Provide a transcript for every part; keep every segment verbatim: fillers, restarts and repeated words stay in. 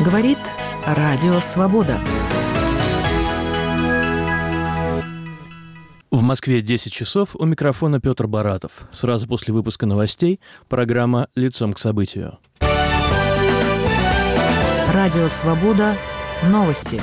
Говорит Радио Свобода. В Москве десять часов, у микрофона Петр Баратов. Сразу после выпуска новостей программа «Лицом к событию». Радио Свобода. Новости.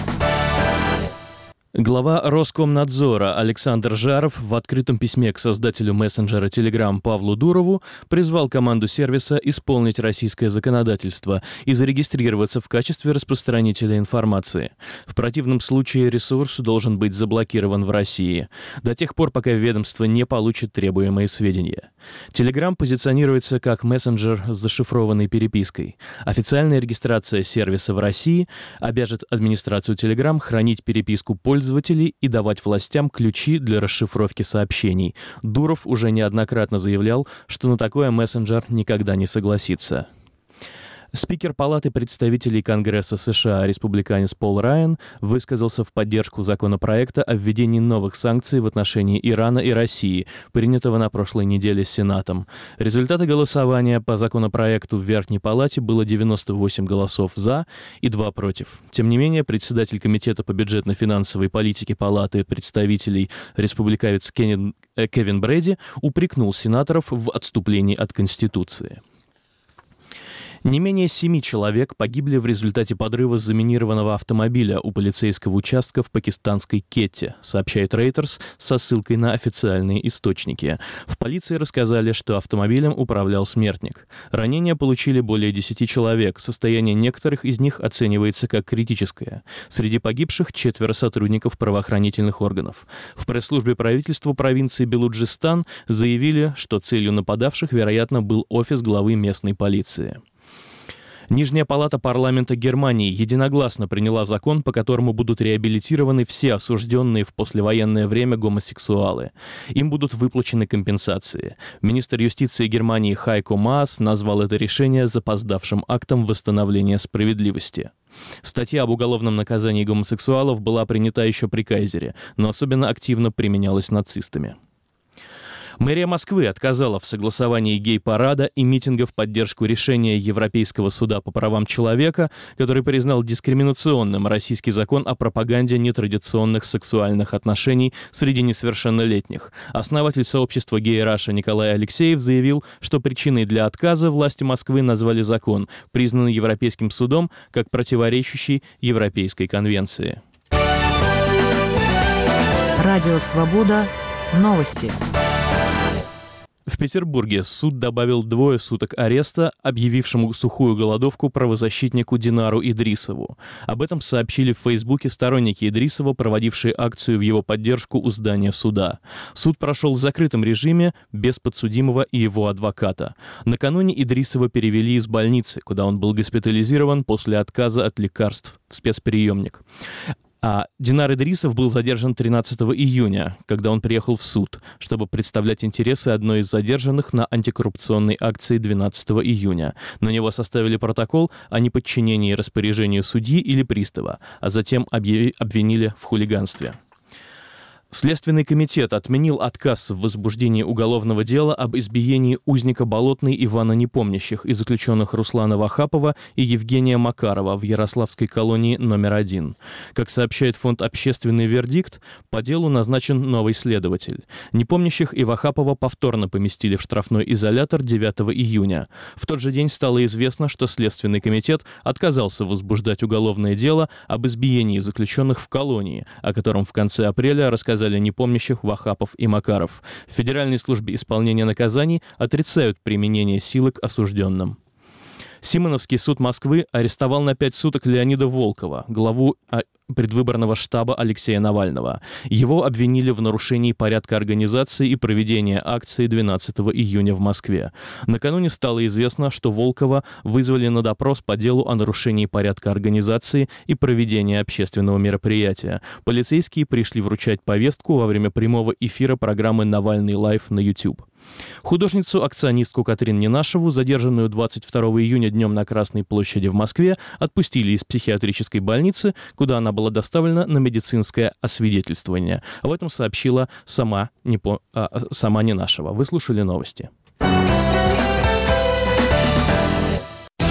Глава Роскомнадзора Александр Жаров в открытом письме к создателю мессенджера Telegram Павлу Дурову призвал команду сервиса исполнить российское законодательство и зарегистрироваться в качестве распространителя информации. В противном случае ресурс должен быть заблокирован в России до тех пор, пока ведомство не получит требуемые сведения. Telegram позиционируется как мессенджер с зашифрованной перепиской. Официальная регистрация сервиса в России обяжет администрацию Telegram хранить переписку пользователей и давать властям ключи для расшифровки сообщений. Дуров уже неоднократно заявлял, что на такое мессенджер никогда не согласится. Спикер Палаты представителей Конгресса США республиканец Пол Райан высказался в поддержку законопроекта о введении новых санкций в отношении Ирана и России, принятого на прошлой неделе Сенатом. Результаты голосования по законопроекту в Верхней Палате было девяносто восемь голосов «за» и два против. Тем не менее, председатель Комитета по бюджетно-финансовой политике Палаты представителей республиканец Кеннин, э, Кевин Брэди упрекнул сенаторов в отступлении от Конституции. Не менее семи человек погибли в результате подрыва заминированного автомобиля у полицейского участка в пакистанской Кетте, сообщает Reuters со ссылкой на официальные источники. В полиции рассказали, что автомобилем управлял смертник. Ранения получили более десяти человек, состояние некоторых из них оценивается как критическое. Среди погибших четверо сотрудников правоохранительных органов. В пресс-службе правительства провинции Белуджистан заявили, что целью нападавших, вероятно, был офис главы местной полиции. Нижняя палата парламента Германии единогласно приняла закон, по которому будут реабилитированы все осужденные в послевоенное время гомосексуалы. Им будут выплачены компенсации. Министр юстиции Германии Хайко Маас назвал это решение запоздавшим актом восстановления справедливости. Статья об уголовном наказании гомосексуалов была принята еще при Кайзере, но особенно активно применялась нацистами. Мэрия Москвы отказала в согласовании гей-парада и митинга в поддержку решения Европейского суда по правам человека, который признал дискриминационным российский закон о пропаганде нетрадиционных сексуальных отношений среди несовершеннолетних. Основатель сообщества «Гей-Раша» Николай Алексеев заявил, что причиной для отказа власти Москвы назвали закон, признанный Европейским судом как противоречащий Европейской конвенции. Радио Свобода. Новости. В Петербурге суд добавил двое суток ареста объявившему сухую голодовку правозащитнику Динару Идрисову. Об этом сообщили в Фейсбуке сторонники Идрисова, проводившие акцию в его поддержку у здания суда. Суд прошел в закрытом режиме, без подсудимого и его адвоката. Накануне Идрисова перевели из больницы, куда он был госпитализирован после отказа от лекарств в спецприемник. А Динар Идрисов был задержан тринадцатого июня, когда он приехал в суд, чтобы представлять интересы одной из задержанных на антикоррупционной акции двенадцатого июня. На него составили протокол о неподчинении распоряжению судьи или пристава, а затем обвинили в хулиганстве. Следственный комитет отменил отказ в возбуждении уголовного дела об избиении узника Болотной Ивана Непомнящих и заключенных Руслана Вахапова и Евгения Макарова в Ярославской колонии номер один. Как сообщает фонд «Общественный вердикт», по делу назначен новый следователь. Непомнящих и Вахапова повторно поместили в штрафной изолятор девятого июня. В тот же день стало известно, что Следственный комитет отказался возбуждать уголовное дело об избиении заключенных в колонии, о котором в конце апреля рассказали Непомнящих, Вахапов и Макаров. В Федеральной службе исполнения наказаний отрицают применение силы к осужденным. Симоновский суд Москвы арестовал на пять суток Леонида Волкова, главу предвыборного штаба Алексея Навального. Его обвинили в нарушении порядка организации и проведения акции двенадцатого июня в Москве. Накануне стало известно, что Волкова вызвали на допрос по делу о нарушении порядка организации и проведения общественного мероприятия. Полицейские пришли вручать повестку во время прямого эфира программы «Навальный лайв» на YouTube. Художницу-акционистку Катрин Ненашеву, задержанную двадцать второго июня днем на Красной площади в Москве, отпустили из психиатрической больницы, куда она была доставлена на медицинское освидетельствование. Об этом сообщила сама, Непо... а, сама Ненашева. Вы слушали новости.